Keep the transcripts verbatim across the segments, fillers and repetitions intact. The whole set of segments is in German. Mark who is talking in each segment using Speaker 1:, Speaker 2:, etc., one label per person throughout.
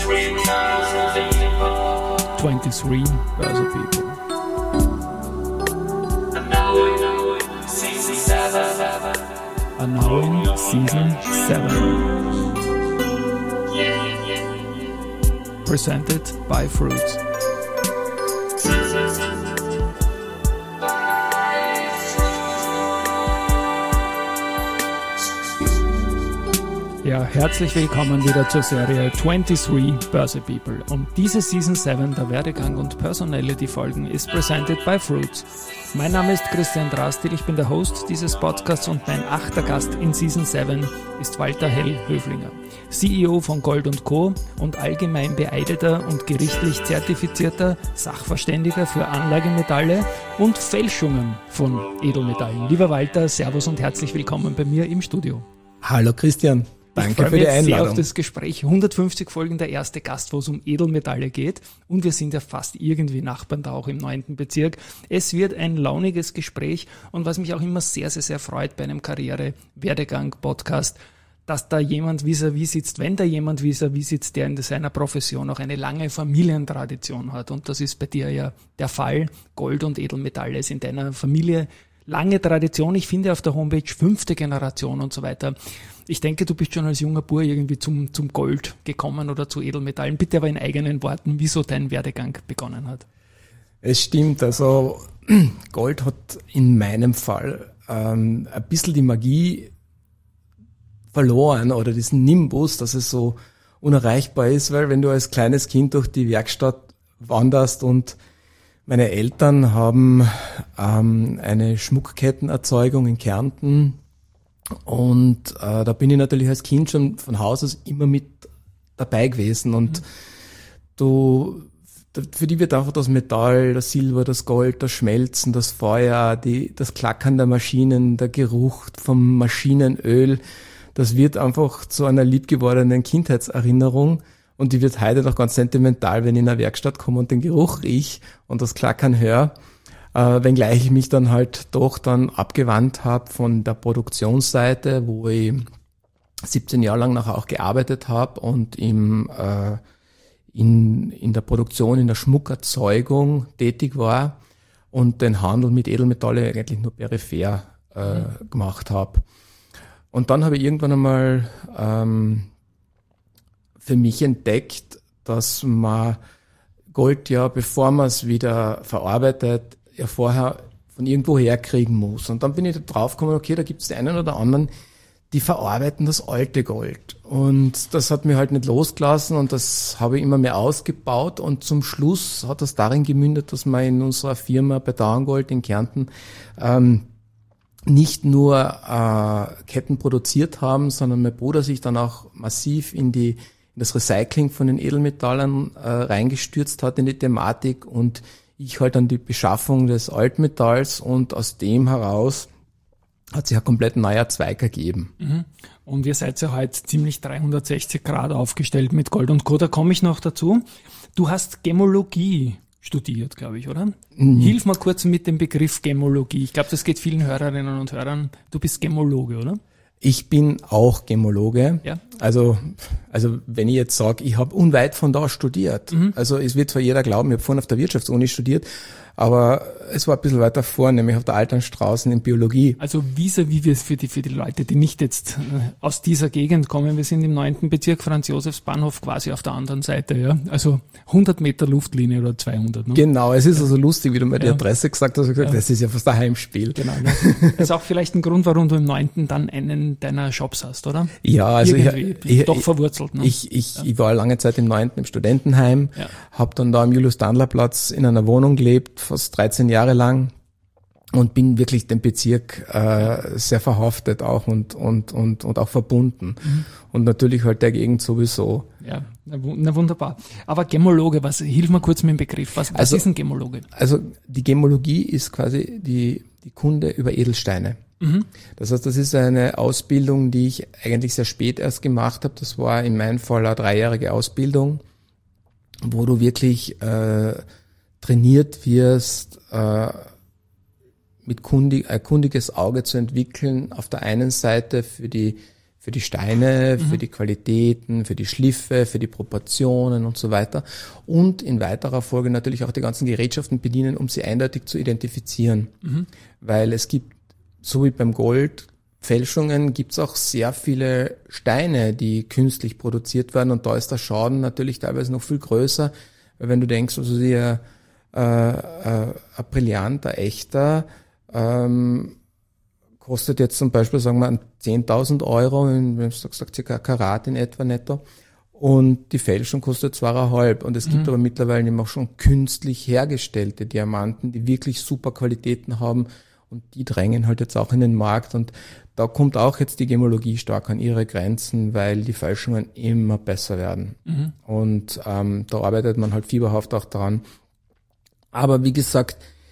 Speaker 1: twenty-three Börse People. Are now in season seven. Presented by Fruits. Ja, herzlich willkommen wieder zur Serie twenty-three Börse People. Und diese Season seven, der Werdegang und Personality-Folgen, ist presented by Fruits. Mein Name ist Christian Drastil, ich bin der Host dieses Podcasts und mein achter Gast in Season seven ist Walter Hell-Höflinger, C E O von Gold und Co. und allgemein beeideter und gerichtlich zertifizierter Sachverständiger für Anlagemetalle und Fälschungen von Edelmetallen. Lieber Walter, Servus und herzlich willkommen bei mir im Studio.
Speaker 2: Hallo Christian. Danke
Speaker 1: ich
Speaker 2: für die Einladung.
Speaker 1: Ich freue mich sehr auf das Gespräch. hundertfünfzig Folgen, der erste Gast, wo es um Edelmetalle geht. Und wir sind ja fast irgendwie Nachbarn da auch im neunten Bezirk. Es wird ein launiges Gespräch. Und was mich auch immer sehr, sehr, sehr freut bei einem Karriere-Werdegang-Podcast, dass da jemand vis-à-vis sitzt, wenn da jemand vis-à-vis sitzt, der in seiner Profession auch eine lange Familientradition hat. Und das ist bei dir ja der Fall. Gold und Edelmetalle ist in deiner Familie lange Tradition. Ich finde auf der Homepage fünfte Generation und so weiter. Ich denke, du bist schon als junger Bub irgendwie zum, zum Gold gekommen oder zu Edelmetallen. Bitte aber in eigenen Worten, wieso dein Werdegang begonnen hat.
Speaker 2: Es stimmt, also Gold hat in meinem Fall ähm, ein bisschen die Magie verloren oder diesen Nimbus, dass es so unerreichbar ist, weil wenn du als kleines Kind durch die Werkstatt wanderst und meine Eltern haben ähm, eine Schmuckkettenerzeugung in Kärnten und äh, da bin ich natürlich als Kind schon von Haus aus immer mit dabei gewesen und mhm. du, für die wird einfach das Metall, das Silber, das Gold, das Schmelzen, das Feuer, die, das Klackern der Maschinen, der Geruch vom Maschinenöl, das wird einfach zu einer liebgewordenen Kindheitserinnerung. Und die wird heute noch ganz sentimental, wenn ich in eine Werkstatt komme und den Geruch riech und das Klackern höre, äh, wenngleich ich mich dann halt doch dann abgewandt habe von der Produktionsseite, wo ich siebzehn Jahre lang nachher auch gearbeitet habe und im, äh, in, in der Produktion, in der Schmuckerzeugung tätig war und den Handel mit Edelmetalle eigentlich nur peripher äh, mhm. gemacht habe. Und dann habe ich irgendwann einmal ähm, für mich entdeckt, dass man Gold ja, bevor man es wieder verarbeitet, ja vorher von irgendwo herkriegen muss. Und dann bin ich da drauf gekommen, okay, da gibt es die einen oder anderen, die verarbeiten das alte Gold. Und das hat mir halt nicht losgelassen und das habe ich immer mehr ausgebaut. Und zum Schluss hat das darin gemündet, dass wir in unserer Firma bei Dauerngold in Kärnten ähm, nicht nur äh, Ketten produziert haben, sondern mein Bruder sich dann auch massiv in die das Recycling von den Edelmetallen äh, reingestürzt hat in die Thematik und ich halt an die Beschaffung des Altmetalls und aus dem heraus hat sich ein komplett neuer Zweig ergeben.
Speaker 1: Mhm. Und ihr seid ja heute ziemlich dreihundertsechzig Grad aufgestellt mit Gold und Co. Da komme ich noch dazu. Du hast Gemmologie studiert, glaube ich, oder? Mhm. Hilf mal kurz mit dem Begriff Gemmologie. Ich glaube, das geht vielen Hörerinnen und Hörern. Du bist Gemmologe, oder?
Speaker 2: Ich bin auch Gemmologe.
Speaker 1: Ja.
Speaker 2: Also, also wenn ich jetzt sage, ich habe unweit von da studiert. Mhm. Also es wird zwar jeder glauben, ich habe vorhin auf der Wirtschaftsuni studiert, aber es war ein bisschen weiter vor, nämlich auf der Alternstraßen in Biologie.
Speaker 1: Also vis-à-vis wir für die, für die Leute, die nicht jetzt aus dieser Gegend kommen, wir sind im neunten Bezirk, Franz-Josefs-Bahnhof, quasi auf der anderen Seite, ja. Also hundert Meter Luftlinie oder zweihundert. Ne?
Speaker 2: Genau, es ist also lustig, wie du mir die ja. Adresse gesagt hast, ich gesagt, ja. das ist ja fast ein Heimspiel.
Speaker 1: Genau. Ne? Das ist auch vielleicht ein Grund, warum du im neunten dann einen deiner Jobs hast, oder?
Speaker 2: Ja, also
Speaker 1: Irgendwie
Speaker 2: ich, ich,
Speaker 1: doch
Speaker 2: ich,
Speaker 1: verwurzelt. Ne?
Speaker 2: Ich, ich, ja. ich war lange Zeit im neunten im Studentenheim, ja. habe dann da am Julius-Dandler-Platz in einer Wohnung gelebt, fast dreizehn Jahre lang und bin wirklich dem Bezirk äh, sehr verhaftet auch und und und und auch verbunden mhm. und natürlich halt der Gegend sowieso.
Speaker 1: Ja, na wunderbar. Aber Gemmologe, was hilf mal kurz mit dem Begriff. Was, was
Speaker 2: also,
Speaker 1: ist ein Gemmologe?
Speaker 2: Also die Gemmologie ist quasi die die Kunde über Edelsteine. Mhm. Das heißt, das ist eine Ausbildung, die ich eigentlich sehr spät erst gemacht habe. Das war in meinem Fall eine dreijährige Ausbildung, wo du wirklich äh, trainiert wirst, äh, mit kundig, ein kundiges Auge zu entwickeln, auf der einen Seite für die für die Steine,
Speaker 1: Mhm.
Speaker 2: für die Qualitäten, für die Schliffe, für die Proportionen und so weiter. Und in weiterer Folge natürlich auch die ganzen Gerätschaften bedienen, um sie eindeutig zu identifizieren.
Speaker 1: Mhm.
Speaker 2: Weil es gibt, so wie beim Gold, Fälschungen, gibt es auch sehr viele Steine, die künstlich produziert werden. Und da ist der Schaden natürlich teilweise noch viel größer. Weil wenn du denkst, also die, äh, äh, ein brillanter, echter, ähm, kostet jetzt zum Beispiel, sagen wir, zehntausend Euro, wenn du sagst, circa ein Karat in etwa netto. Und die Fälschung kostet zweieinhalb. Und es gibt
Speaker 1: Mhm.
Speaker 2: aber mittlerweile eben auch schon künstlich hergestellte Diamanten, die wirklich super Qualitäten haben. Und die drängen halt jetzt auch in den Markt. Und da kommt auch jetzt die Gemologie stark an ihre Grenzen, weil die Fälschungen immer besser werden.
Speaker 1: Mhm.
Speaker 2: Und ähm, da arbeitet man halt fieberhaft auch dran. Aber wie gesagt,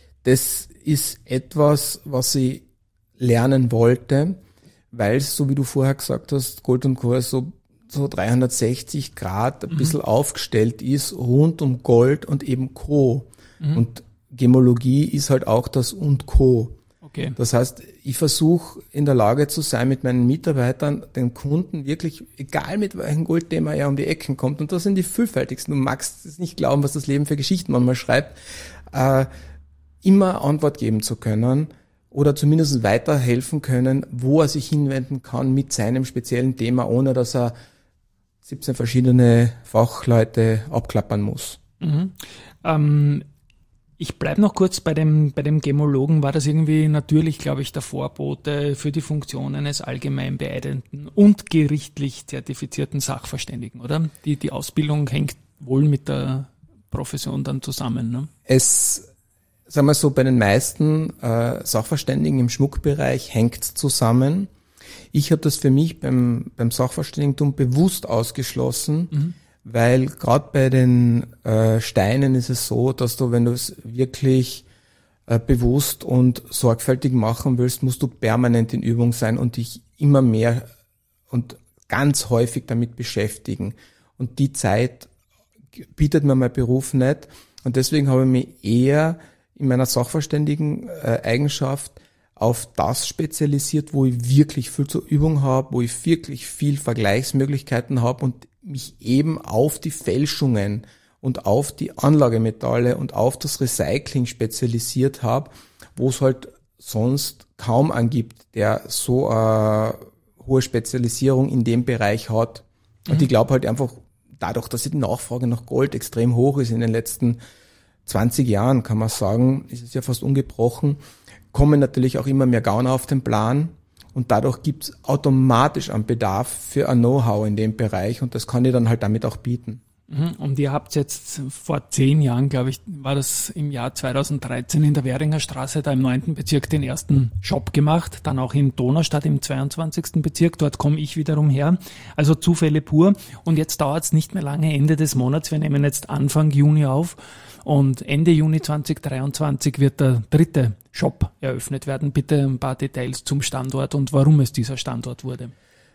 Speaker 2: das ist etwas, was ich lernen wollte, weil es, so wie du vorher gesagt hast, Gold und Co. so, so dreihundertsechzig Grad ein
Speaker 1: Mhm.
Speaker 2: bisschen aufgestellt ist, rund um Gold und eben Co.
Speaker 1: Mhm.
Speaker 2: Und Gemologie ist halt auch das und Co.
Speaker 1: Okay.
Speaker 2: Das heißt, ich versuche in der Lage zu sein, mit meinen Mitarbeitern, den Kunden wirklich, egal mit welchem Goldthema er um die Ecken kommt, und das sind die vielfältigsten, du magst es nicht glauben, was das Leben für Geschichten manchmal schreibt, äh, immer Antwort geben zu können oder zumindest weiterhelfen können, wo er sich hinwenden kann mit seinem speziellen Thema, ohne dass er siebzehn verschiedene Fachleute abklappern muss.
Speaker 1: Mhm. Ähm, ich bleibe noch kurz bei dem, bei dem Gemologen. War das irgendwie natürlich, glaube ich, der Vorbote für die Funktion eines allgemein beeideten und gerichtlich zertifizierten Sachverständigen, oder? Die, die Ausbildung hängt wohl mit der Profession dann zusammen, ne?
Speaker 2: Es, sagen wir so, bei den meisten äh, Sachverständigen im Schmuckbereich hängt es zusammen. Ich habe das für mich beim, beim Sachverständigentum bewusst ausgeschlossen,
Speaker 1: Mhm.
Speaker 2: weil gerade bei den äh, Steinen ist es so, dass du, wenn du es wirklich äh, bewusst und sorgfältig machen willst, musst du permanent in Übung sein und dich immer mehr und ganz häufig damit beschäftigen. Und die Zeit bietet mir mein Beruf nicht. Und deswegen habe ich mich eher in meiner sachverständigen äh, Eigenschaft auf das spezialisiert, wo ich wirklich viel zur Übung habe, wo ich wirklich viel Vergleichsmöglichkeiten habe und mich eben auf die Fälschungen und auf die Anlagemetalle und auf das Recycling spezialisiert habe, wo es halt sonst kaum angibt, der so eine hohe Spezialisierung in dem Bereich hat. Und ich glaube halt einfach, dadurch, dass die Nachfrage nach Gold extrem hoch ist in den letzten zwanzig Jahren, kann man sagen, ist es ja fast ungebrochen, kommen natürlich auch immer mehr Gauner auf den Plan und dadurch gibt es automatisch einen Bedarf für ein Know-how in dem Bereich und das kann ich dann halt damit auch bieten.
Speaker 1: Und ihr habt jetzt vor zehn Jahren, glaube ich, war das im Jahr zweitausenddreizehn in der Währinger Straße, da im neunten Bezirk, den ersten Shop gemacht, dann auch in Donaustadt im zweiundzwanzigsten Bezirk, dort komme ich wiederum her, also Zufälle pur. Und jetzt dauert es nicht mehr lange, Ende des Monats, wir nehmen jetzt Anfang Juni auf und Ende Juni zweitausenddreiundzwanzig wird der dritte Shop eröffnet werden. Bitte ein paar Details zum Standort und warum es dieser Standort wurde.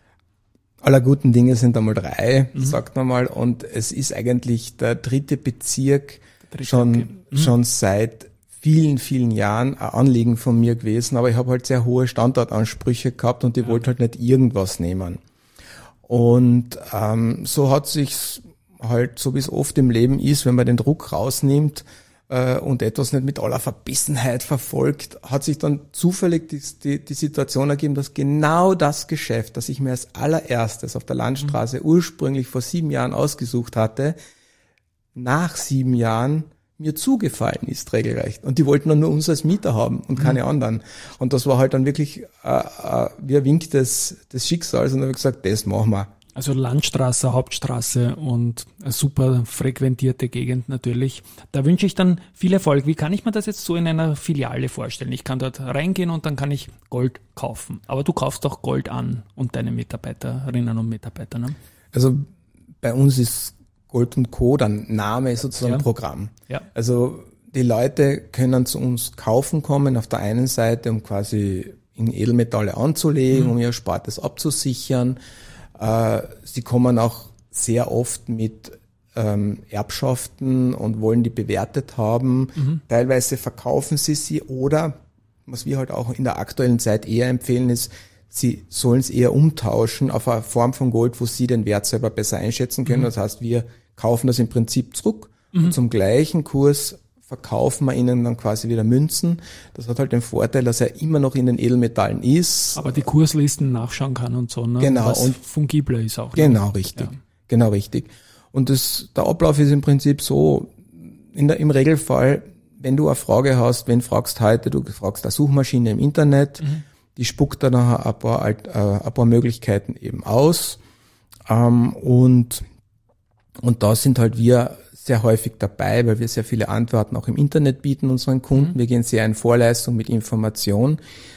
Speaker 2: Aller guten Dinge sind einmal drei,
Speaker 1: Mhm.
Speaker 2: sagt man mal, und es ist eigentlich der dritte Bezirk
Speaker 1: Dritte,
Speaker 2: schon,
Speaker 1: okay. Mhm.
Speaker 2: schon seit vielen, vielen Jahren ein Anliegen von mir gewesen, aber ich habe halt sehr hohe Standortansprüche gehabt und ich
Speaker 1: Ja.
Speaker 2: wollte halt nicht irgendwas nehmen. Und ähm, so hat sich's halt, so wie es oft im Leben ist, wenn man den Druck rausnimmt äh, und etwas nicht mit aller Verbissenheit verfolgt, hat sich dann zufällig die, die, die Situation ergeben, dass genau das Geschäft, das ich mir als allererstes auf der Landstraße mhm. ursprünglich vor sieben Jahren ausgesucht hatte, nach sieben Jahren mir zugefallen ist, regelrecht. Und die wollten dann nur uns als Mieter haben und mhm. keine anderen. Und das war halt dann wirklich äh, äh, wie ein Wink des, des Schicksals. Und dann habe ich gesagt, das machen wir.
Speaker 1: Also Landstraße, Hauptstraße und eine super frequentierte Gegend natürlich. Da wünsche ich dann viel Erfolg. Wie kann ich mir das jetzt so in einer Filiale vorstellen? Ich kann dort reingehen und dann kann ich Gold kaufen. Aber du kaufst auch Gold an und deine Mitarbeiterinnen und Mitarbeiter, ne?
Speaker 2: Also bei uns ist Gold und Co. dann Name ist sozusagen
Speaker 1: Ja.
Speaker 2: Programm.
Speaker 1: Ja.
Speaker 2: Also die Leute können zu uns kaufen kommen auf der einen Seite, um quasi in Edelmetalle anzulegen,
Speaker 1: Mhm.
Speaker 2: um ihr Erspartes abzusichern. Äh, sie kommen auch sehr oft mit ähm, Erbschaften und wollen die bewertet haben.
Speaker 1: Mhm.
Speaker 2: Teilweise verkaufen sie sie oder, was wir halt auch in der aktuellen Zeit eher empfehlen, ist, sie sollen es eher umtauschen auf eine Form von Gold, wo sie den Wert selber besser einschätzen können. Mhm. Das heißt, wir kaufen das im Prinzip zurück mhm. und zum gleichen Kurs verkaufen wir ihnen dann quasi wieder Münzen. Das hat halt den Vorteil, dass er immer noch in den Edelmetallen ist.
Speaker 1: Aber die Kurslisten nachschauen kann und so, ne?
Speaker 2: Genau.
Speaker 1: Was und fungibler ist auch.
Speaker 2: Genau, ne? richtig. Ja. Genau, richtig. Und das, der Ablauf ist im Prinzip so, in der, im Regelfall, wenn du eine Frage hast, wenn fragst heute, du fragst eine Suchmaschine im Internet, mhm. die spuckt dann nachher ein paar, äh, ein paar Möglichkeiten eben aus. Ähm, und, und da sind halt wir sehr häufig dabei, weil wir sehr viele Antworten auch im Internet bieten unseren Kunden. Mhm. Wir gehen sehr in Vorleistung mit Information,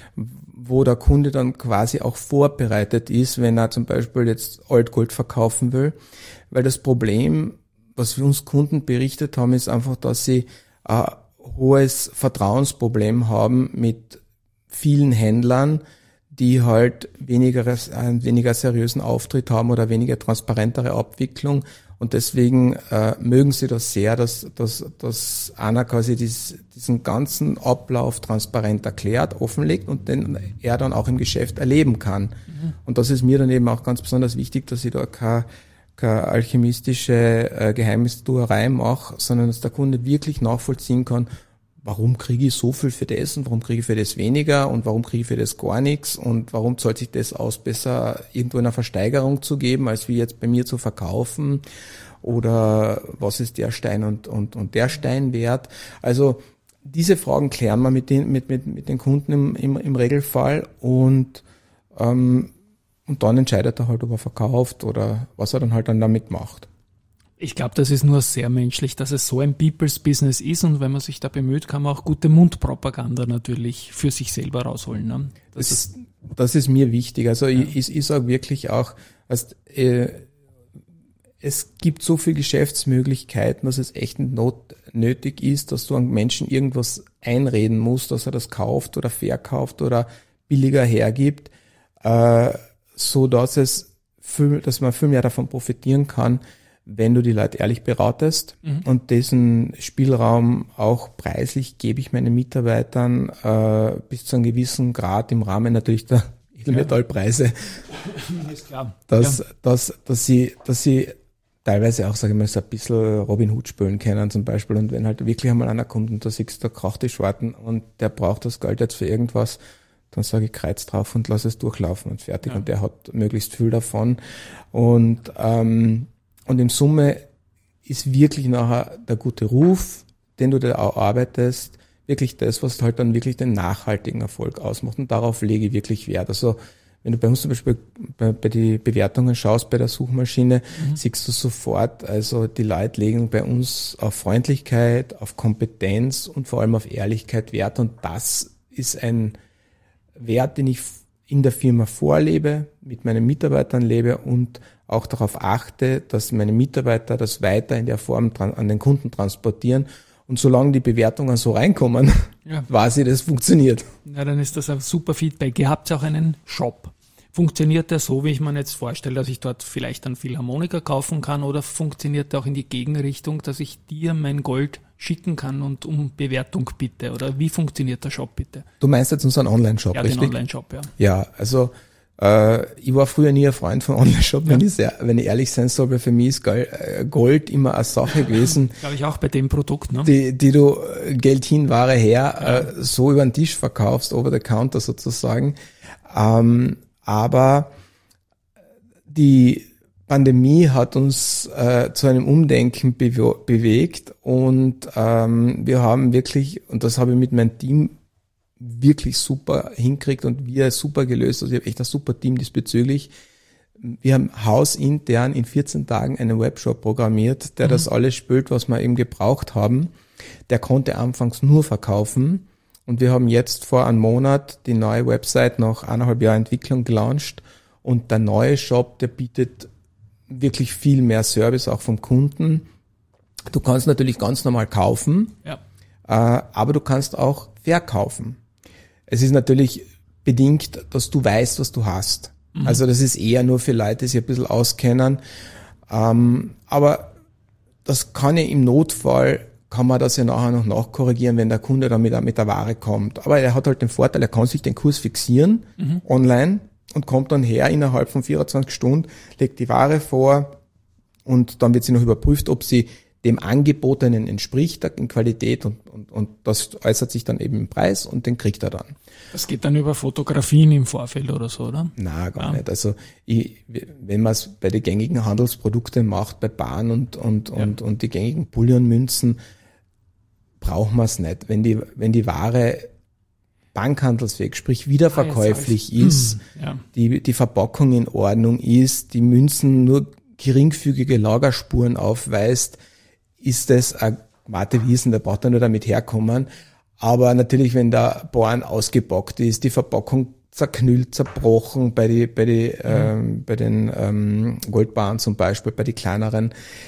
Speaker 2: wo der Kunde dann quasi auch vorbereitet ist, wenn er zum Beispiel jetzt Altgold verkaufen will. Weil das Problem, was wir uns Kunden berichtet haben, ist einfach, dass sie ein hohes Vertrauensproblem haben mit vielen Händlern, die halt weniger, einen weniger seriösen Auftritt haben oder weniger transparentere Abwicklung. Und deswegen äh, mögen sie das sehr, dass, dass, dass einer quasi dies, diesen ganzen Ablauf transparent erklärt, offenlegt und den er dann auch im Geschäft erleben kann. Mhm. Und das ist mir dann eben auch ganz besonders wichtig, dass ich da keine, keine alchemistische äh, Geheimnistuerei mache, sondern dass der Kunde wirklich nachvollziehen kann, warum kriege ich so viel für das und warum kriege ich für das weniger und warum kriege ich für das gar nichts und warum zahlt sich das aus, besser irgendwo in einer Versteigerung zu geben, als wie jetzt bei mir zu verkaufen, oder was ist der Stein und, und, und der Stein wert. Also diese Fragen klären wir mit den, mit, mit, mit den Kunden im, im, im Regelfall und, ähm, und dann entscheidet er halt, ob er verkauft oder was er dann halt dann damit macht.
Speaker 1: Ich glaube, das ist nur sehr menschlich, dass es so ein People's Business ist, und wenn man sich da bemüht, kann man auch gute Mundpropaganda natürlich für sich selber rausholen. Ne?
Speaker 2: Das, das, ist, das ist mir wichtig. Also ja. ich, ich sage wirklich auch, also, äh, es gibt so viele Geschäftsmöglichkeiten, dass es echt not, nötig ist, dass du einem Menschen irgendwas einreden musst, dass er das kauft oder verkauft oder billiger hergibt, äh, so dass es viel, dass man viel mehr davon profitieren kann, wenn du die Leute ehrlich beratest. Mhm. Und diesen Spielraum auch preislich gebe ich meinen Mitarbeitern äh, bis zu einem gewissen Grad im Rahmen natürlich der Edelmetallpreise, ist klar. Dass, ja. dass, dass sie, dass sie teilweise auch, sage ich mal, so ein bisschen Robin Hood spielen können zum Beispiel. Und wenn halt wirklich einmal einer kommt und da siehst du, da kracht die Schwarten und der braucht das Geld jetzt für irgendwas, dann sage ich Kreuz drauf und lass es durchlaufen und fertig. Ja. Und der hat möglichst viel davon. Und ähm, Und in Summe ist wirklich nachher der gute Ruf, den du da auch arbeitest, wirklich das, was halt dann wirklich den nachhaltigen Erfolg ausmacht. Und darauf lege ich wirklich Wert. Also wenn du bei uns zum Beispiel bei, bei die Bewertungen schaust bei der Suchmaschine, mhm. siehst du sofort, also die Leute legen bei uns auf Freundlichkeit, auf Kompetenz und vor allem auf Ehrlichkeit Wert. Und das ist ein Wert, den ich in der Firma vorlebe, mit meinen Mitarbeitern lebe und auch darauf achte, dass meine Mitarbeiter das weiter in der Form an den Kunden transportieren. Und solange die Bewertungen so reinkommen, ja. weiß ich, das funktioniert.
Speaker 1: Ja, dann ist das ein super Feedback. Ihr habt auch einen Shop. Funktioniert der so, wie ich mir jetzt vorstelle, dass ich dort vielleicht einen Philharmoniker kaufen kann, oder funktioniert der auch in die Gegenrichtung, dass ich dir mein Gold schicken kann und um Bewertung bitte? Oder wie funktioniert der Shop bitte?
Speaker 2: Du meinst jetzt unseren Online-Shop,
Speaker 1: ja,
Speaker 2: richtig?
Speaker 1: Ja, den Online-Shop, ja.
Speaker 2: Ja, also äh, ich war früher nie ein Freund von Online-Shop, ja. wenn, ich sehr, wenn ich ehrlich sein soll, weil für mich ist Gold immer eine Sache gewesen.
Speaker 1: Glaube ich auch bei dem Produkt, ne?
Speaker 2: Die, die du Geld hin, Ware her, ja. äh, so über den Tisch verkaufst, over the counter sozusagen. Ähm, aber die Pandemie hat uns äh, zu einem Umdenken bewe- bewegt und ähm, wir haben wirklich, und das habe ich mit meinem Team wirklich super hinkriegt und wir super gelöst, also ich habe echt ein super Team diesbezüglich. Wir haben hausintern in vierzehn Tagen einen Webshop programmiert, der mhm. das alles spült, was wir eben gebraucht haben. Der konnte anfangs nur verkaufen. Und wir haben jetzt vor einem Monat die neue Website nach eineinhalb Jahren Entwicklung gelauncht. Und der neue Shop, der bietet wirklich viel mehr Service auch vom Kunden. Du kannst natürlich ganz normal kaufen, ja. äh, aber du kannst auch verkaufen. Es ist natürlich bedingt, dass du weißt, was du hast. Mhm. Also das ist eher nur für Leute, die sich ein bisschen auskennen. Ähm, aber das kann ja im Notfall, kann man das ja nachher noch nachkorrigieren, wenn der Kunde dann mit, mit der Ware kommt. Aber er hat halt den Vorteil, er kann sich den Kurs fixieren, mhm. online, und kommt dann her innerhalb von vierundzwanzig Stunden, legt die Ware vor und dann wird sie noch überprüft, ob sie dem Angebotenen entspricht in Qualität und, und, und das äußert sich dann eben im Preis und den kriegt er dann.
Speaker 1: Das geht dann über Fotografien im Vorfeld oder so, oder?
Speaker 2: Na, gar
Speaker 1: ja.
Speaker 2: nicht. Also ich, wenn man es bei den gängigen Handelsprodukten macht, bei Bahn und, und, ja. und, und die gängigen Bullionmünzen, braucht man es nicht. Wenn die, wenn die Ware bankhandelsfähig, sprich wiederverkäuflich ah, ist, ja. die, die Verpackung in Ordnung ist, die Münzen nur geringfügige Lagerspuren aufweist, ist das ein Mate Wiesen, da braucht er nur damit herkommen. Aber natürlich, wenn der Born ausgebockt ist, die Verpackung zerknüllt, zerbrochen, bei die, bei die, mhm. ähm, bei den ähm, Goldbarren zum Beispiel, bei den kleineren,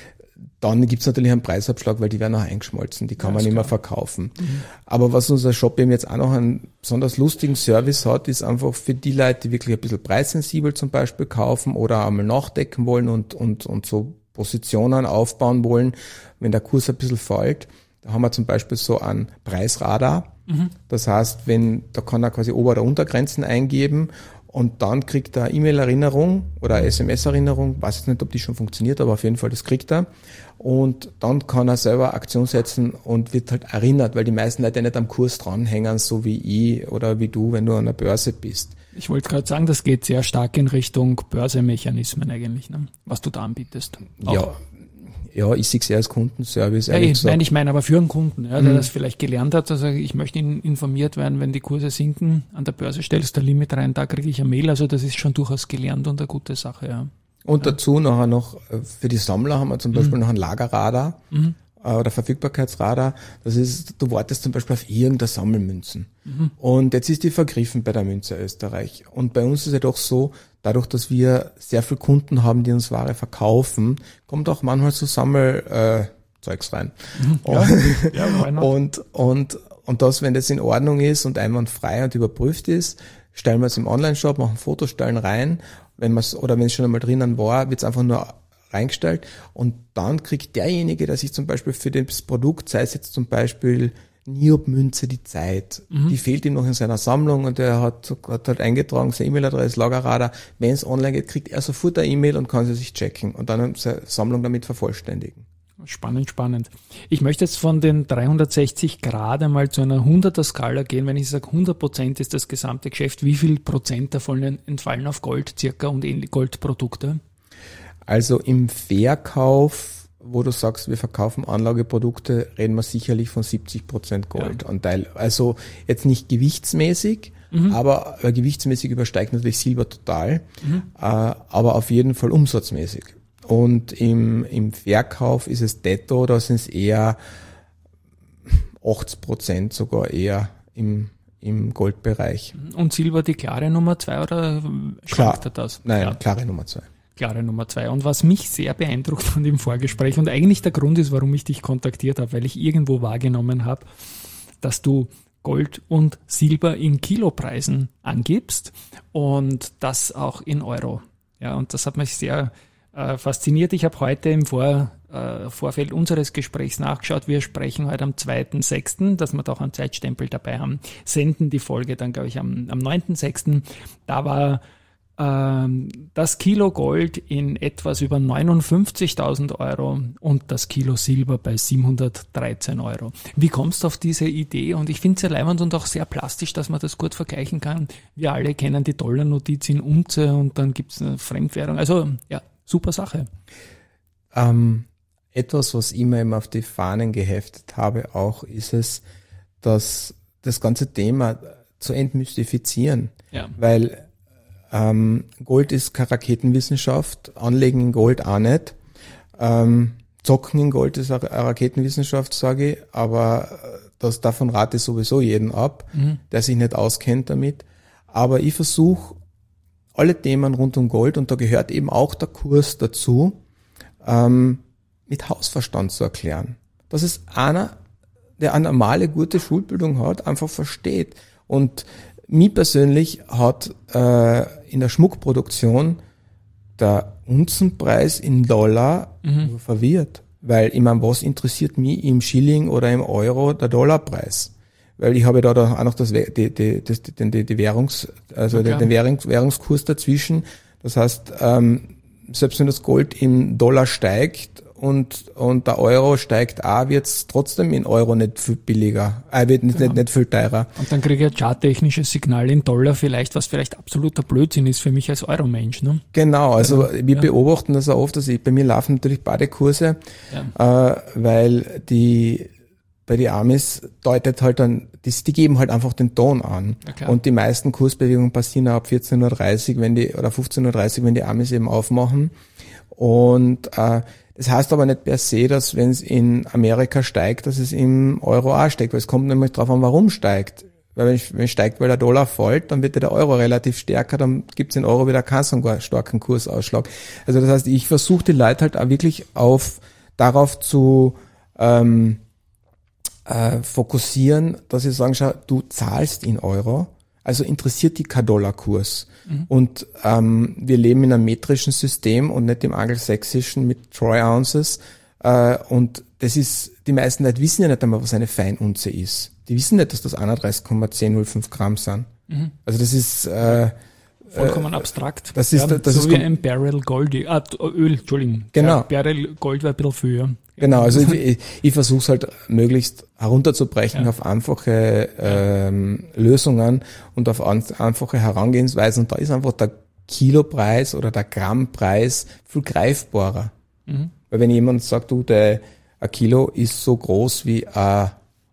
Speaker 2: dann gibt's natürlich einen Preisabschlag, weil die werden auch eingeschmolzen, die kann ja, man nicht mehr verkaufen. Mhm. Aber was unser Shop eben jetzt auch noch einen besonders lustigen Service hat, ist einfach für die Leute, die wirklich ein bisschen preissensibel zum Beispiel kaufen oder einmal nachdecken wollen und, und, und so Positionen aufbauen wollen, wenn der Kurs ein bisschen fällt. Da haben wir zum Beispiel so einen Preisradar. Mhm. Das heißt, wenn, da kann er quasi Ober- oder Untergrenzen eingeben und dann kriegt er eine E-Mail-Erinnerung oder eine S M S-Erinnerung. Weiß jetzt nicht, ob die schon funktioniert, aber auf jeden Fall, das kriegt er. Und dann kann er selber Aktion setzen und wird halt erinnert, weil die meisten Leute nicht am Kurs dranhängen, so wie ich oder wie du, wenn du an der Börse bist.
Speaker 1: Ich wollte gerade sagen, das geht sehr stark in Richtung Börsemechanismen eigentlich, ne? Was du da anbietest. Auch.
Speaker 2: Ja, ja, ich sehe es eher als Kundenservice.
Speaker 1: Ja, ich, nein, ich meine aber für einen Kunden, ja, der mhm. das vielleicht gelernt hat, also ich möchte informiert werden, wenn die Kurse sinken, an der Börse stellst du ein Limit rein, da kriege ich eine Mail, also das ist schon durchaus gelernt und eine gute Sache, ja.
Speaker 2: Und
Speaker 1: ja.
Speaker 2: dazu nachher noch, für die Sammler haben wir zum Beispiel mhm. noch ein Lagerradar mhm. oder Verfügbarkeitsradar. Das ist, du wartest zum Beispiel auf irgendeine Sammelmünzen. Mhm. Und jetzt ist die vergriffen bei der Münze Österreich. Und bei uns ist es doch so, dadurch, dass wir sehr viele Kunden haben, die uns Ware verkaufen, kommt auch manchmal so Sammelzeugs äh, rein. Mhm. Ja. Ja, und, und, und das, wenn das in Ordnung ist und einwandfrei und überprüft ist, stellen wir es im Online-Shop, machen Fotos, stellen rein. Wenn man es, oder wenn es schon einmal drinnen war, wird es einfach nur reingestellt und dann kriegt derjenige, der sich zum Beispiel für das Produkt, sei es jetzt zum Beispiel Niob-Münze, die Zeit, mhm. die fehlt ihm noch in seiner Sammlung und er hat, hat halt eingetragen, seine E-Mail-Adresse, Lagerradar. Wenn es online geht, kriegt er sofort eine E-Mail und kann sie sich checken und dann seine Sammlung damit vervollständigen.
Speaker 1: Spannend, spannend. Ich möchte jetzt von den dreihundertsechzig Grad einmal zu einer hunderter-Skala gehen. Wenn ich sage, hundert Prozent ist das gesamte Geschäft, wie viel Prozent davon entfallen auf Gold circa und Goldprodukte?
Speaker 2: Also im Verkauf, wo du sagst, wir verkaufen Anlageprodukte, reden wir sicherlich von siebzig Prozent Goldanteil. Ja. Also jetzt nicht gewichtsmäßig, mhm. aber äh, gewichtsmäßig übersteigt natürlich Silber total, mhm. äh, aber auf jeden Fall umsatzmäßig. Und im, im Verkauf ist es netto, da sind es eher achtzig Prozent sogar eher im, im Goldbereich.
Speaker 1: Und Silber die klare Nummer zwei oder schwankt er das?
Speaker 2: Nein, ja. klare Nummer zwei.
Speaker 1: Klare Nummer zwei. Und was mich sehr beeindruckt von dem Vorgespräch und eigentlich der Grund ist, warum ich dich kontaktiert habe, weil ich irgendwo wahrgenommen habe, dass du Gold und Silber in Kilopreisen angibst und das auch in Euro. Ja, und das hat mich sehr äh, fasziniert. Ich habe heute im Vor, äh, Vorfeld unseres Gesprächs nachgeschaut. Wir sprechen heute am zweiten sechsten, dass wir da auch einen Zeitstempel dabei haben, senden die Folge dann, glaube ich, am, am neunten sechsten Da war das Kilo Gold in etwas über neunundfünfzigtausend Euro und das Kilo Silber bei siebenhundertdreizehn Euro. Wie kommst du auf diese Idee? Und ich finde es sehr leibend und auch sehr plastisch, dass man das gut vergleichen kann. Wir alle kennen die Dollarnotiz in Unze und dann gibt es eine Fremdwährung. Also ja, super Sache.
Speaker 2: Ähm, etwas, was ich mir immer auf die Fahnen geheftet habe auch, ist es, dass das ganze Thema zu entmystifizieren. Ja. Weil Ähm, Gold ist keine Raketenwissenschaft, Anlegen in Gold auch nicht. Ähm, Zocken in Gold ist eine Raketenwissenschaft, sage ich, aber das, davon rate ich sowieso jeden ab, mhm. der sich nicht auskennt damit. Aber ich versuche alle Themen rund um Gold, und da gehört eben auch der Kurs dazu, ähm, mit Hausverstand zu erklären. Dass es einer, der eine normale, gute Schulbildung hat, einfach versteht. Und mich persönlich hat äh, in der Schmuckproduktion der Unzenpreis in Dollar mhm. verwirrt. Weil, ich meine, was interessiert mich im Schilling oder im Euro der Dollarpreis? weil ich habe da, da auch noch das, die, die, das, die, die, die Währungs, also okay. den, den Währungs, Währungskurs dazwischen. Das heißt, ähm, selbst wenn das Gold im Dollar steigt und und der Euro steigt auch, wird's trotzdem in Euro nicht viel billiger, äh, wird nicht, genau. nicht, nicht viel teurer.
Speaker 1: Und dann kriege ich ein charttechnisches Signal in Dollar vielleicht, was vielleicht absoluter Blödsinn ist für mich als Euro-Mensch. Ne?
Speaker 2: Genau, also
Speaker 1: ja.
Speaker 2: wir
Speaker 1: ja.
Speaker 2: beobachten das auch oft, also ich, bei mir laufen natürlich beide Kurse, ja. äh, weil die bei die Amis deutet halt dann, die, die geben halt einfach den Ton an. Ja, und die meisten Kursbewegungen passieren ab vierzehn Uhr dreißig, wenn die, oder fünfzehn Uhr dreißig, wenn die Amis eben aufmachen. Und äh, das heißt aber nicht per se, dass wenn es in Amerika steigt, dass es im Euro auch steigt, weil es kommt nämlich drauf an, warum steigt. Weil wenn es, wenn es steigt, weil der Dollar fällt, dann wird ja der Euro relativ stärker, dann gibt es in Euro wieder keinen so einen starken Kursausschlag. Also das heißt, ich versuche die Leute halt auch wirklich auf darauf zu ähm, äh, fokussieren, dass sie sagen, schau, du zahlst in Euro, also interessiert dich kein Dollarkurs. Mhm. Und ähm, wir leben in einem metrischen System und nicht im angelsächsischen mit Troy Ounces. Äh, und das ist, die meisten Leute wissen ja nicht einmal, was eine Feinunze ist. Die wissen nicht, dass das einunddreißig Komma zehn null fünf Gramm sind. Mhm. Also das ist äh,
Speaker 1: vollkommen äh, abstrakt.
Speaker 2: Das ist,
Speaker 1: ja,
Speaker 2: das
Speaker 1: so
Speaker 2: ist
Speaker 1: wie ein Barrel Gold, ah, Öl, Entschuldigung.
Speaker 2: Genau.
Speaker 1: Ja, Barrel Gold war ein bisschen früher.
Speaker 2: Genau, also ich, ich versuche es halt möglichst herunterzubrechen ja. auf einfache ähm, Lösungen und auf an, einfache Herangehensweisen. Und da ist einfach der Kilopreis oder der Grammpreis viel greifbarer. Mhm. Weil wenn jemand sagt, du, der ein Kilo ist so groß wie ein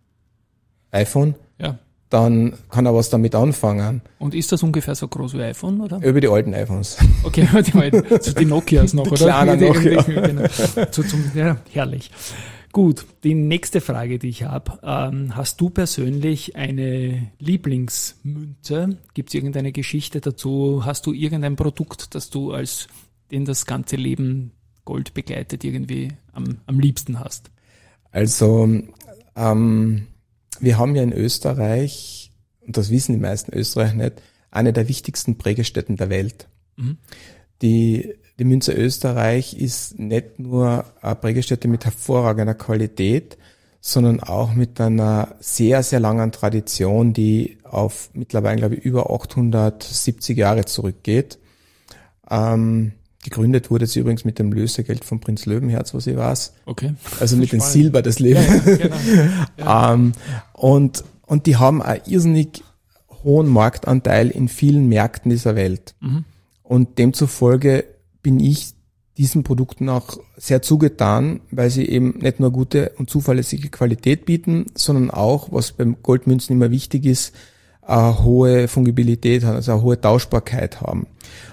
Speaker 2: iPhone, ja. dann kann er was damit anfangen.
Speaker 1: Und ist das ungefähr so groß wie iPhone, oder?
Speaker 2: Über die alten iPhones.
Speaker 1: Okay, die alten, so die Nokias noch,
Speaker 2: die
Speaker 1: oder?
Speaker 2: Kleiner noch, ja.
Speaker 1: Genau. Zu, zum, ja, herrlich. Gut, die nächste Frage, die ich habe. Ähm, hast du persönlich eine Lieblingsmünze? Gibt es irgendeine Geschichte dazu? Hast du irgendein Produkt, das du als den das ganze Leben Gold begleitet irgendwie am, am liebsten hast?
Speaker 2: Also, ähm, wir haben ja in Österreich, und das wissen die meisten Österreicher nicht, eine der wichtigsten Prägestätten der Welt. Mhm. Die, die Münze Österreich ist nicht nur eine Prägestätte mit hervorragender Qualität, sondern auch mit einer sehr, sehr langen Tradition, die auf mittlerweile, glaube ich, über achthundertsiebzig Jahre zurückgeht. Ähm, Gegründet wurde sie übrigens mit dem Lösegeld von Prinz Löwenherz, was ich weiß.
Speaker 1: Okay.
Speaker 2: Also mit dem Silber des Lebens. Ja, ja, genau. Ja. ähm, und, und die haben einen irrsinnig hohen Marktanteil in vielen Märkten dieser Welt. Mhm. Und demzufolge bin ich diesen Produkten auch sehr zugetan, weil sie eben nicht nur gute und zuverlässige Qualität bieten, sondern auch, was beim Goldmünzen immer wichtig ist, eine hohe Fungibilität, also eine hohe Tauschbarkeit haben.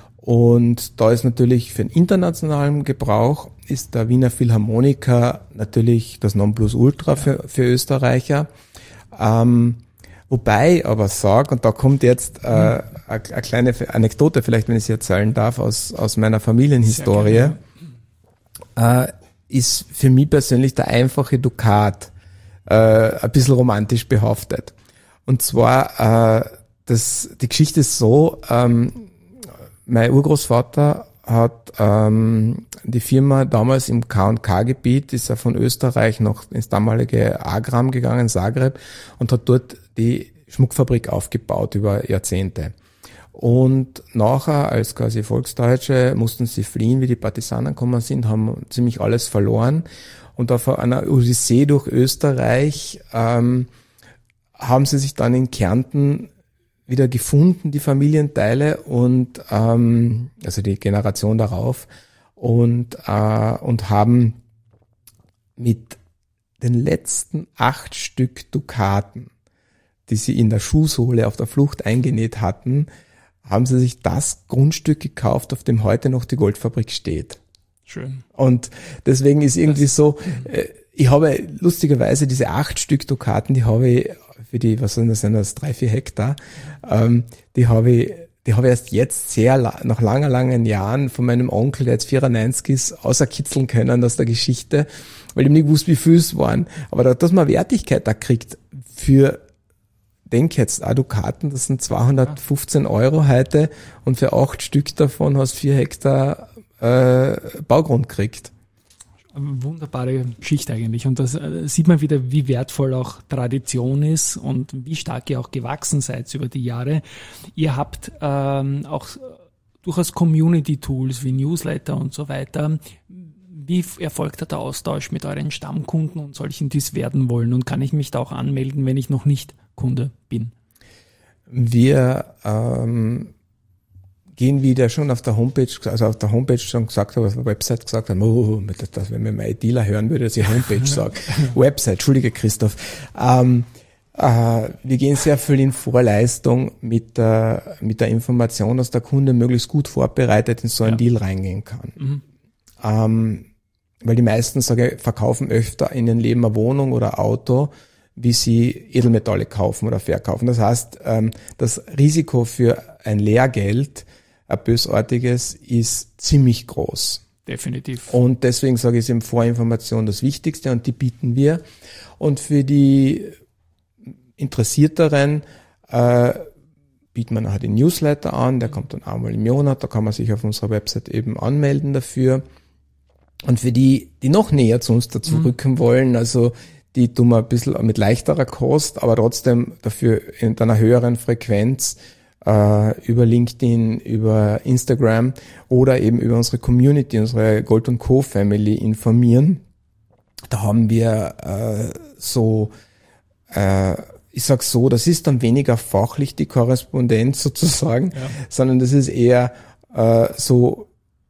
Speaker 2: Und da ist natürlich für den internationalen Gebrauch ist der Wiener Philharmoniker natürlich das Nonplusultra für, für Österreicher. Ähm, wobei aber sage, und da kommt jetzt äh, eine, eine kleine Anekdote, vielleicht wenn ich sie erzählen darf, aus, aus meiner Familienhistorie, äh, ist für mich persönlich der einfache Dukat äh, ein bisschen romantisch behaftet. Und zwar, äh, das, die Geschichte ist so, ähm, mein Urgroßvater hat ähm, die Firma damals im K und K-Gebiet, ist er von Österreich noch ins damalige Agram gegangen, Zagreb, und hat dort die Schmuckfabrik aufgebaut über Jahrzehnte. Und nachher, als quasi Volksdeutsche, mussten sie fliehen, wie die Partisanen gekommen sind, haben ziemlich alles verloren. Und auf einer Odyssee durch Österreich ähm, haben sie sich dann in Kärnten wieder gefunden, die Familienteile, und ähm, also die Generation darauf, und äh, und haben mit den letzten acht Stück Dukaten, die sie in der Schuhsohle auf der Flucht eingenäht hatten, haben sie sich das Grundstück gekauft, auf dem heute noch die Goldfabrik steht.
Speaker 1: Schön.
Speaker 2: Und deswegen ist irgendwie das, so, äh, ich habe lustigerweise diese acht Stück Dukaten, die habe ich für die, was soll das sein, das drei, vier Hektar, ähm, die habe ich, die habe ich erst jetzt sehr, nach langer, langen Jahren von meinem Onkel, der jetzt vierundneunzig ist, außerkitzeln können aus der Geschichte, weil ich nicht gewusst, wie viel es waren. Aber da, dass man Wertigkeit da kriegt für, denk jetzt, auch Dukaten, das sind zweihundertfünfzehn Euro heute, und für acht Stück davon hast vier Hektar äh, Baugrund gekriegt.
Speaker 1: Eine wunderbare Geschichte eigentlich. Und das äh, sieht man wieder, wie wertvoll auch Tradition ist und wie stark ihr auch gewachsen seid über die Jahre. Ihr habt ähm, auch durchaus Community-Tools wie Newsletter und so weiter. Wie erfolgt der Austausch mit euren Stammkunden und solchen, die es werden wollen? Und kann ich mich da auch anmelden, wenn ich noch nicht Kunde bin?
Speaker 2: Wir ähm, gehen wieder schon auf der Homepage, also auf der Homepage schon gesagt habe, auf der Website gesagt haben, oh, das, das, wenn mir mein Dealer hören würde, dass ich Homepage sage. Website, Entschuldige Christoph. Ähm, äh, wir gehen sehr viel in Vorleistung mit der, mit der Information, dass der Kunde möglichst gut vorbereitet in so einen ja. Deal reingehen kann. Mhm. Ähm, weil die meisten, sage ich, verkaufen öfter in ihrem Leben eine Wohnung oder ein Auto, wie sie Edelmetalle kaufen oder verkaufen. Das heißt, ähm, das Risiko für ein Lehrgeld, ein bösartiges, ist ziemlich groß.
Speaker 1: Definitiv.
Speaker 2: Und deswegen sage ich, ist eben Vorinformation das Wichtigste und die bieten wir. Und für die Interessierteren äh, bietet man halt den Newsletter an, der kommt dann einmal im Monat, da kann man sich auf unserer Website eben anmelden dafür. Und für die, die noch näher zu uns dazu mhm. rücken wollen, also die tun wir ein bisschen mit leichterer Kost, aber trotzdem dafür in einer höheren Frequenz äh, über LinkedIn, über Instagram oder eben über unsere Community, unsere Gold und Co. Family informieren. Da haben wir äh, so, äh, ich sag so, das ist dann weniger fachlich die Korrespondenz sozusagen, ja. sondern das ist eher äh, so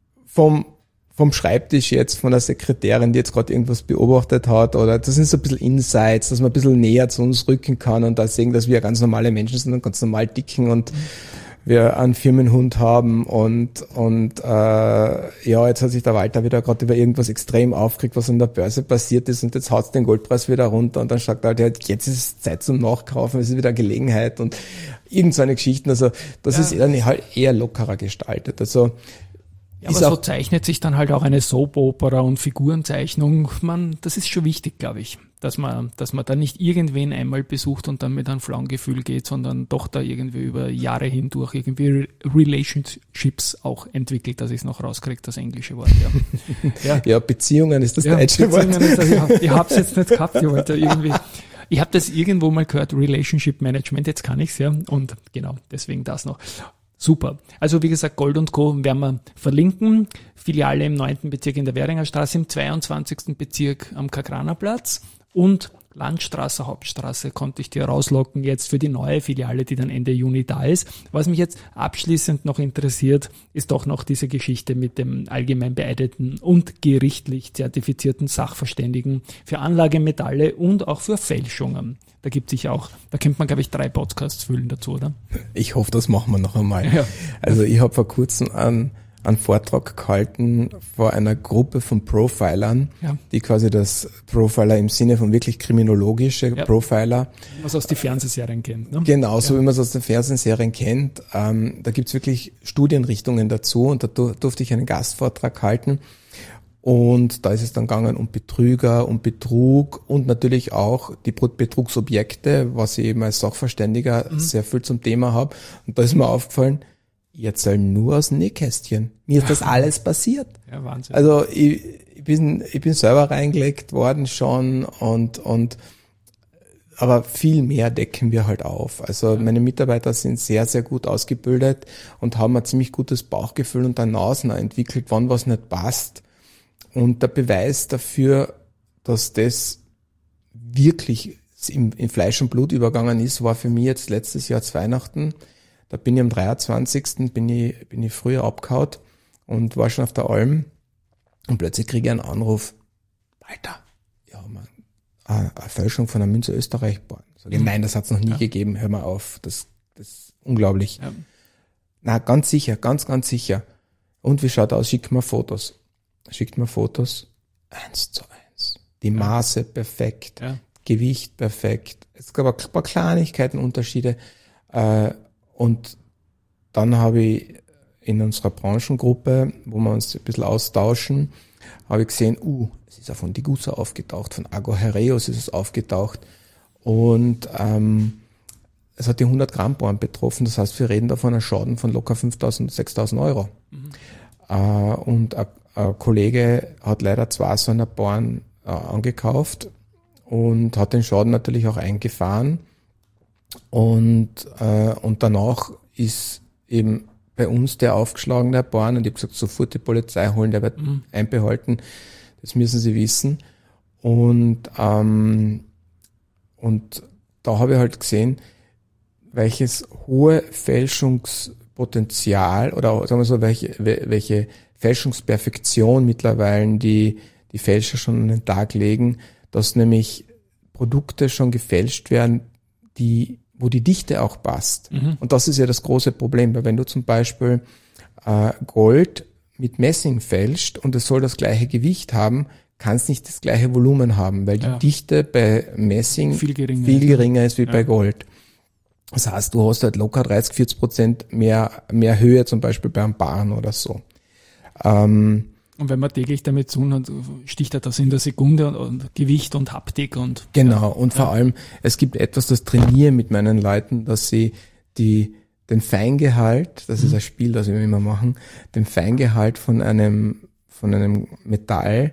Speaker 2: vom vom Schreibtisch jetzt, von der Sekretärin, die jetzt gerade irgendwas beobachtet hat, oder das sind so ein bisschen Insights, dass man ein bisschen näher zu uns rücken kann und da sehen, dass wir ganz normale Menschen sind und ganz normal dicken und mhm. wir einen Firmenhund haben und und äh, ja, jetzt hat sich der Walter wieder gerade über irgendwas extrem aufgeregt, was an der Börse passiert ist und jetzt haut den Goldpreis wieder runter und dann sagt er halt, jetzt ist es Zeit zum Nachkaufen, es ist wieder Gelegenheit und irgend so eine Geschichten, also das ja. ist dann halt eher lockerer gestaltet, also
Speaker 1: ja, aber so zeichnet sich dann halt auch eine Soap-Opera und Figurenzeichnung. Man, das ist schon wichtig, glaube ich, dass man, dass man da nicht irgendwen einmal besucht und dann mit einem flauen Gefühl geht, sondern doch da irgendwie über Jahre hindurch irgendwie Relationships auch entwickelt, dass ich es noch rauskriege, das englische Wort. Ja,
Speaker 2: ja. ja Beziehungen ist das
Speaker 1: ja,
Speaker 2: deutsche
Speaker 1: Beziehungen
Speaker 2: Wort.
Speaker 1: Ist das, ich ich habe es jetzt nicht gehabt, ich wollte irgendwie. Ich habe das irgendwo mal gehört, Relationship Management, jetzt kann ich's ja und genau, deswegen das noch. Super. Also wie gesagt, Gold und Co. werden wir verlinken. Filiale im neunten Bezirk in der Währinger Straße, im zweiundzwanzigsten Bezirk am Kagranerplatz und Landstraße, Hauptstraße konnte ich dir rauslocken jetzt für die neue Filiale, die dann Ende Juni da ist. Was mich jetzt abschließend noch interessiert, ist doch noch diese Geschichte mit dem allgemein beeideten und gerichtlich zertifizierten Sachverständigen für Anlagemetalle und auch für Fälschungen. Da gibt sich auch, da könnte man, glaube ich, drei Podcasts füllen dazu, oder?
Speaker 2: Ich hoffe, das machen wir noch einmal.
Speaker 1: Ja.
Speaker 2: Also ich habe vor kurzem einen, einen Vortrag gehalten vor einer Gruppe von Profilern, ja. die quasi das Profiler im Sinne von wirklich kriminologische ja. Profiler.
Speaker 1: Was aus den Fernsehserien kennt, ne?
Speaker 2: Genau, so
Speaker 1: ja.
Speaker 2: wie man es aus den Fernsehserien kennt. Ähm, da gibt's wirklich Studienrichtungen dazu und da durfte ich einen Gastvortrag halten. Und da ist es dann gegangen um Betrüger, um Betrug und natürlich auch die Betrugsobjekte, was ich eben als Sachverständiger mhm. sehr viel zum Thema habe. Und da ist mir aufgefallen, ich erzähle nur aus dem Nähkästchen. Mir ist das alles passiert.
Speaker 1: Ja, Wahnsinn.
Speaker 2: Also ich, ich bin ich bin selber reingelegt worden schon und und aber viel mehr decken wir halt auf. Also ja. meine Mitarbeiter sind sehr, sehr gut ausgebildet und haben ein ziemlich gutes Bauchgefühl und ein Nasen entwickelt, wann was nicht passt. Und der Beweis dafür, dass das wirklich in, in Fleisch und Blut übergangen ist, war für mich jetzt letztes Jahr zu Weihnachten. Da bin ich am dreiundzwanzigsten bin ich, bin ich früher abgehauen und war schon auf der Alm. Und plötzlich kriege ich einen Anruf. Alter, ja, man, eine Fälschung von einer Münze Österreich. Boah. Sag ich, nein, das hat's noch nie ja. gegeben. Hör mal auf. Das, das ist unglaublich. Ja. Na, ganz sicher, ganz, ganz sicher. Und wie schaut aus? Schickt mir Fotos. Schickt mir Fotos, eins zu eins. Die ja. Maße perfekt, ja. Gewicht perfekt. Es gab ein paar Kleinigkeiten, Unterschiede. Äh, und dann habe ich in unserer Branchengruppe, wo wir uns ein bisschen austauschen, habe ich gesehen, uh, es ist ja von Digusa aufgetaucht, von Agor Hereus ist es aufgetaucht. Und ähm, es hat die hundert Gramm Bohren betroffen. Das heißt, wir reden da von einem Schaden von locker fünftausend, sechstausend Euro. Mhm. Uh, und ein Kollege hat leider zwei so einer Bauern äh, angekauft und hat den Schaden natürlich auch eingefahren. Und, äh, und danach ist eben bei uns der aufgeschlagene Bauern und ich habe gesagt, sofort die Polizei holen, der wird mhm. einbehalten. Das müssen sie wissen. Und, ähm, und da habe ich halt gesehen, welches hohe Fälschungspotenzial oder sagen wir so, welche, welche Fälschungsperfektion mittlerweile die, die Fälscher schon an den Tag legen, dass nämlich Produkte schon gefälscht werden, die, wo die Dichte auch passt. Mhm. Und das ist ja das große Problem, weil wenn du zum Beispiel äh, Gold mit Messing fälscht und es soll das gleiche Gewicht haben, kann es nicht das gleiche Volumen haben, weil die ja. Dichte bei Messing viel geringer, viel geringer ist wie ja. bei Gold. Das heißt, du hast halt locker dreißig, vierzig Prozent mehr, mehr Höhe, zum Beispiel beim Barren oder so. Ähm,
Speaker 1: und wenn man täglich damit zu tun hat, sticht er das in der Sekunde und, und Gewicht und Haptik und.
Speaker 2: Genau. Ja. Und vor ja. allem, es gibt etwas, das trainiere mit meinen Leuten, dass sie die, den Feingehalt, das mhm. ist ein Spiel, das wir immer machen, den Feingehalt von einem, von einem Metall,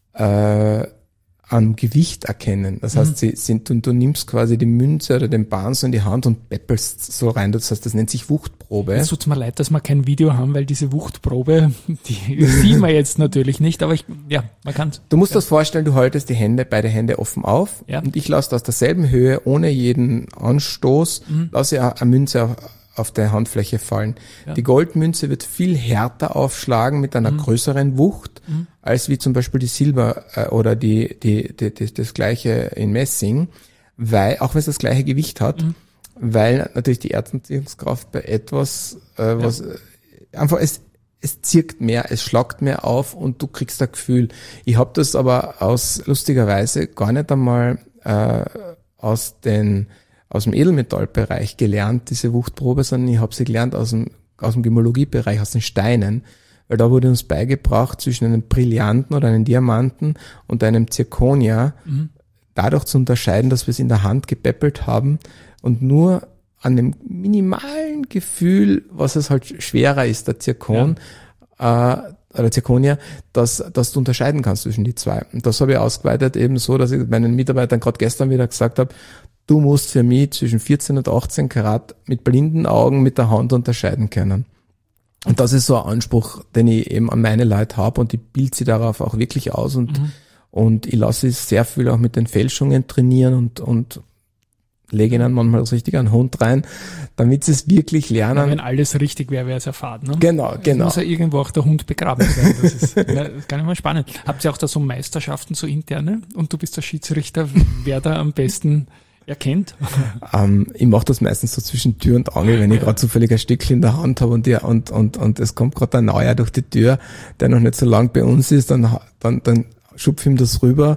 Speaker 2: äh, am Gewicht erkennen. Das heißt, mhm. sie sind, du, du nimmst quasi die Münze oder den Barren so in die Hand und peppelst so rein. Das heißt, das nennt sich Wuchtprobe.
Speaker 1: Es tut mir leid, dass wir kein Video haben, weil diese Wuchtprobe, die sieht man jetzt natürlich nicht, aber ich, ja, man kann.
Speaker 2: Du musst
Speaker 1: ja.
Speaker 2: das vorstellen, du haltest die Hände, beide Hände offen auf
Speaker 1: ja.
Speaker 2: und ich lasse aus derselben Höhe, ohne jeden Anstoß, mhm. lasse ich eine Münze auf, auf der Handfläche fallen. Ja. Die Goldmünze wird viel härter aufschlagen mit einer mhm. größeren Wucht, mhm. als wie zum Beispiel die Silber äh, oder die, die, die, die das gleiche in Messing, weil, auch wenn es das gleiche Gewicht hat, mhm. weil natürlich die Erdanziehungskraft bei etwas, äh, was ja. äh, einfach es es zirkt mehr, es schlagt mehr auf und du kriegst ein Gefühl. Ich habe das aber aus lustigerweise gar nicht einmal äh, aus den aus dem Edelmetallbereich gelernt, diese Wuchtprobe, sondern ich habe sie gelernt aus dem, aus dem Gemologiebereich, aus den Steinen, weil da wurde uns beigebracht, zwischen einem Brillanten oder einem Diamanten und einem Zirkonia mhm. dadurch zu unterscheiden, dass wir es in der Hand gepäppelt haben und nur an dem minimalen Gefühl, was es halt schwerer ist, der Zirkon, ja. äh, oder Zirkonia, dass, dass du unterscheiden kannst zwischen die zwei. Und das habe ich ausgeweitet eben so, dass ich meinen Mitarbeitern gerade gestern wieder gesagt habe, du musst für mich zwischen vierzehn und achtzehn Karat mit blinden Augen mit der Hand unterscheiden können. Und das ist so ein Anspruch, den ich eben an meine Leute habe und ich bilde sie darauf auch wirklich aus und, mhm. und ich lasse sie sehr viel auch mit den Fälschungen trainieren und, und lege ihnen manchmal das richtig einen Hund rein, damit sie es wirklich lernen. Ja,
Speaker 1: wenn alles richtig wäre, wäre es erfahren. Ne?
Speaker 2: Genau, genau.
Speaker 1: Es muss ja irgendwo auch der Hund begraben sein. Das ist, ja, das ist gar nicht mal spannend. Habt ihr auch da so Meisterschaften, so interne? Und du bist der Schiedsrichter, wer da am besten erkennt?
Speaker 2: Ähm, ich mache das meistens so zwischen Tür und Angel, wenn ich gerade zufällig ein Stückchen in der Hand habe und, die, und, und, und es kommt gerade ein Neuer durch die Tür, der noch nicht so lang bei uns ist, dann, dann, dann schupf ihm das rüber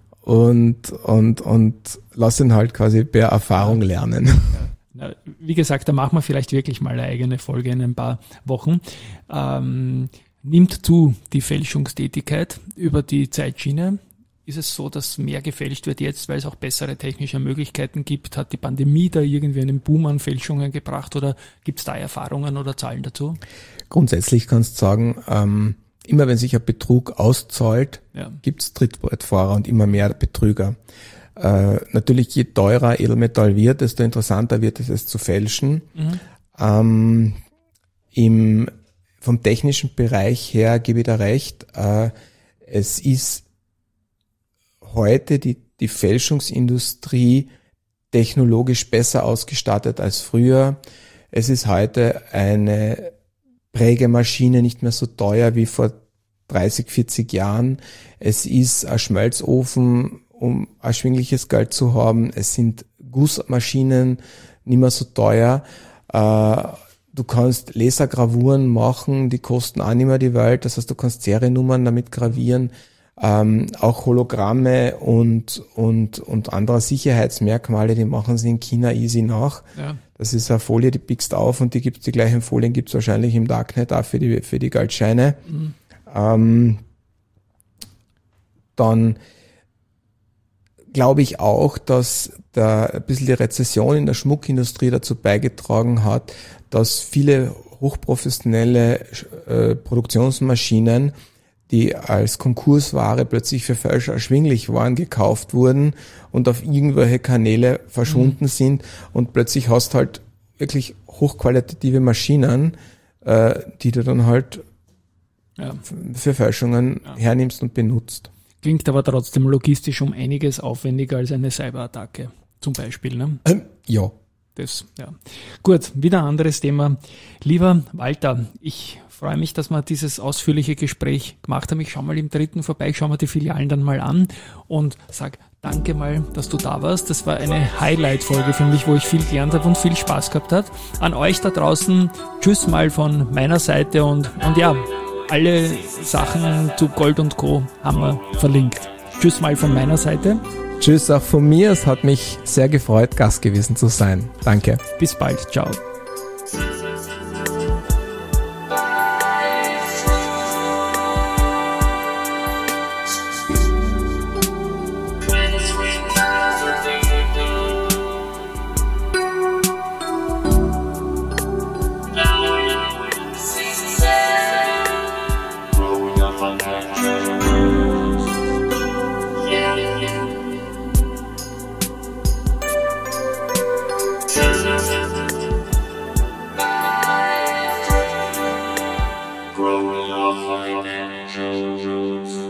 Speaker 2: und, und, und lass ihn halt quasi per Erfahrung lernen.
Speaker 1: Ja. Wie gesagt, da machen wir vielleicht wirklich mal eine eigene Folge in ein paar Wochen. Ähm, nimmt zu die Fälschungstätigkeit über die Zeitschiene. Ist es so, dass mehr gefälscht wird jetzt, weil es auch bessere technische Möglichkeiten gibt? Hat die Pandemie da irgendwie einen Boom an Fälschungen gebracht oder gibt es da Erfahrungen oder Zahlen dazu?
Speaker 2: Grundsätzlich kannst du sagen, ähm, immer wenn sich ein Betrug auszahlt, ja. gibt es Trittbrettfahrer und immer mehr Betrüger. Äh, natürlich, je teurer Edelmetall wird, desto interessanter wird es, es zu fälschen. Mhm. Ähm, im, vom technischen Bereich her gebe ich da recht, äh, es ist heute die, die Fälschungsindustrie technologisch besser ausgestattet als früher. Es ist heute eine Prägemaschine nicht mehr so teuer wie vor dreißig, vierzig Jahren. Es ist ein Schmelzofen, um erschwingliches Geld zu haben. Es sind Gussmaschinen nicht mehr so teuer. Du kannst Lasergravuren machen, die kosten auch nicht mehr die Welt. Das heißt, du kannst Seriennummern damit gravieren. Ähm, auch Hologramme und, und, und andere Sicherheitsmerkmale, die machen sie in China easy nach. Ja. Das ist eine Folie, die pickst auf und die gibt's, die gleichen Folien gibt's wahrscheinlich im Darknet auch für die, für die Geldscheine. Mhm. Ähm, dann glaube ich auch, dass da ein bisschen die Rezession in der Schmuckindustrie dazu beigetragen hat, dass viele hochprofessionelle äh, Produktionsmaschinen, die als Konkursware plötzlich für Fälscher erschwinglich waren, gekauft wurden und auf irgendwelche Kanäle verschwunden mhm. sind und plötzlich hast du halt wirklich hochqualitative Maschinen, äh, die du dann halt ja. für Fälschungen ja. hernimmst und benutzt.
Speaker 1: Klingt aber trotzdem logistisch um einiges aufwendiger als eine Cyberattacke, zum Beispiel, ne?
Speaker 2: Ähm, ja.
Speaker 1: Das, ja. Gut, wieder ein anderes Thema. Lieber Walter, ich freue mich, dass wir dieses ausführliche Gespräch gemacht haben. Ich schaue mal im dritten vorbei, ich schaue mir die Filialen dann mal an und sag danke mal, dass du da warst. Das war eine Highlight-Folge für mich, wo ich viel gelernt habe und viel Spaß gehabt hat. An euch da draußen, tschüss mal von meiner Seite und, und ja, alle Sachen zu Gold und Co. haben wir verlinkt. Tschüss mal von meiner Seite.
Speaker 2: Tschüss auch von mir. Es hat mich sehr gefreut, Gast gewesen zu sein. Danke.
Speaker 1: Bis bald. Ciao.
Speaker 3: Growing up like angels.